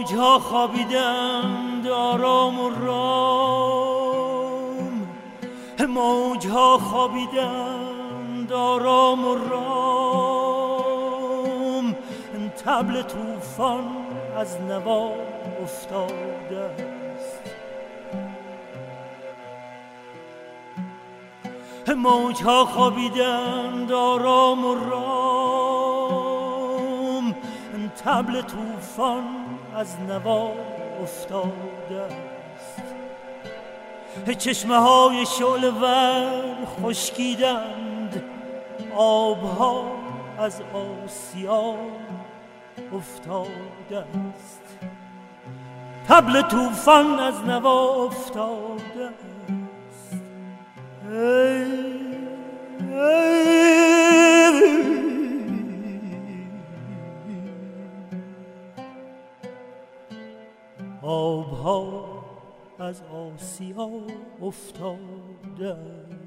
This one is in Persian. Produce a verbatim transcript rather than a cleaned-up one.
موجها خوابیدند آرام و رام، موجها خوابیدند آرام و رام، طبل طوفان از نوا افتاده است. موجها خوابیدند آرام و رام، طبل طوفان از نوا افتاده است. چشمه های شعله ور خشکیدند، آبها از آسیا افتاده است. طبل طوفان از نوا افتاده است. ای ای آبها از آسیا افتاده است.